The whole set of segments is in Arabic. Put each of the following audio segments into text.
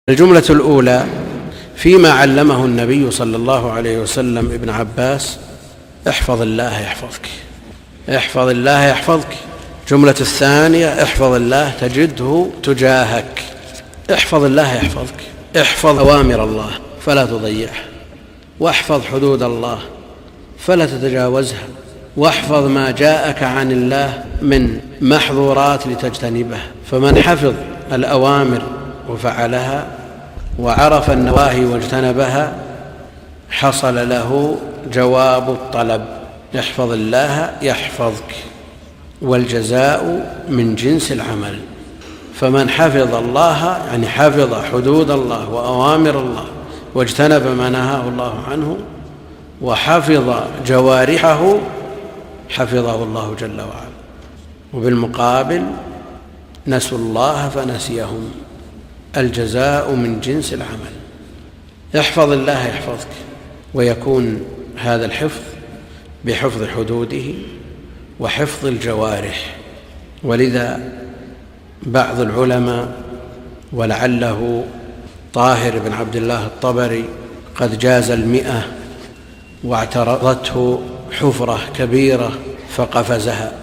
الجملة الأولى فيما علمه النبي صلى الله عليه وسلم ابن عباس: احفظ الله يحفظك، احفظ الله يحفظك. الجملة الثانية: احفظ الله تجده تجاهك، احفظ الله يحفظك. احفظ أوامر الله فلا تضيعها، واحفظ حدود الله فلا تتجاوزها، واحفظ ما جاءك عن الله من محظورات لتجتنبها. فمن حفظ الأوامر وفعلها وعرف النواهي واجتنبها حصل له جواب الطلب: احفظ الله يحفظك، والجزاء من جنس العمل. فمن حفظ الله يعني حفظ حدود الله وأوامر الله واجتنب ما نهاه الله عنه وحفظ جوارحه حفظه الله جل وعلا. وبالمقابل نسوا الله فنسيهم، الجزاء من جنس العمل. احفظ الله يحفظك، ويكون هذا الحفظ بحفظ حدوده وحفظ الجوارح. ولذا بعض العلماء ولعله طاهر بن عبد الله الطبري قد جاز 100 واعترضته حفرة كبيرة فقفزها،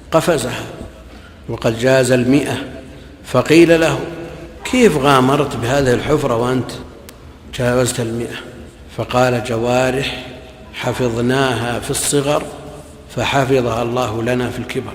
وقد جاز 100. فقيل له: كيف غامرت بهذه الحفرة وأنت جاوزت 100؟ فقال: جوارح حفظناها في الصغر فحفظها الله لنا في الكبر.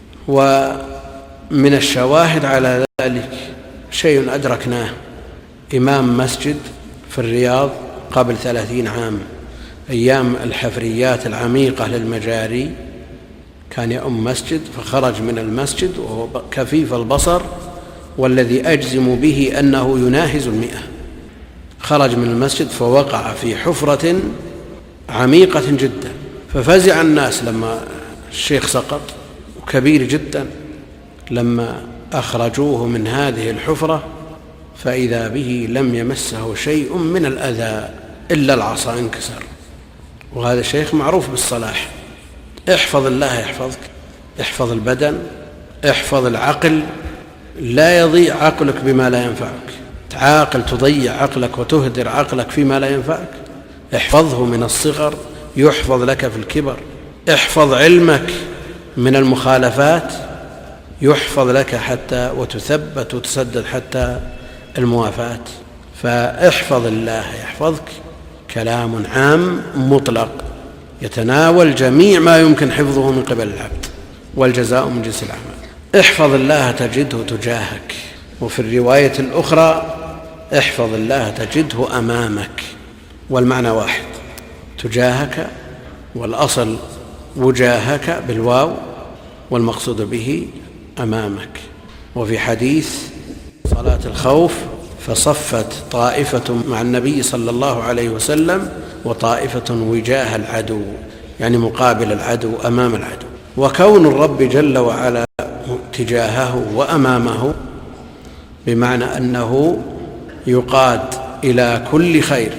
ومن الشواهد على ذلك شيء أدركناه: إمام مسجد في الرياض قبل 30 عام أيام الحفريات العميقة للمجاري، كان يؤم مسجد فخرج من المسجد وهو كفيف البصر، والذي أجزم به أنه يناهز 100. خرج من المسجد فوقع في حفرة عميقة جدا، ففزع الناس لما الشيخ سقط، وكبير جدا. لما أخرجوه من هذه الحفرة فإذا به لم يمسه شيء من الأذى إلا العصا انكسر. وهذا الشيخ معروف بالصلاح. احفظ الله يحفظك، احفظ البدن، احفظ العقل، لا يضيع عقلك بما لا ينفعك. تعاقل تضيع عقلك وتهدر عقلك فيما لا ينفعك. احفظه من الصغر يحفظ لك في الكبر. احفظ علمك من المخالفات يحفظ لك حتى وتثبت وتسدد حتى الموافاة. فاحفظ الله يحفظك كلام عام مطلق يتناول جميع ما يمكن حفظه من قبل العبد، والجزاء من جنس العمل. احفظ الله تجده تجاهك. وفي الرواية الأخرى: احفظ الله تجده أمامك. والمعنى واحد: تجاهك، والأصل وجاهك بالواو، والمقصود به أمامك. وفي حديث صلاة الخوف: فصفت طائفة مع النبي صلى الله عليه وسلم وطائفة وجاه العدو، يعني مقابل العدو أمام العدو. وكون الرب جل وعلا تجاهه وأمامه بمعنى أنه يقاد إلى كل خير،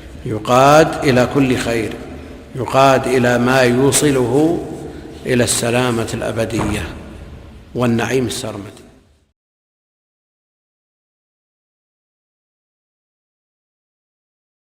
يقاد إلى ما يوصله إلى السلامة الأبدية والنعيم السرمدي.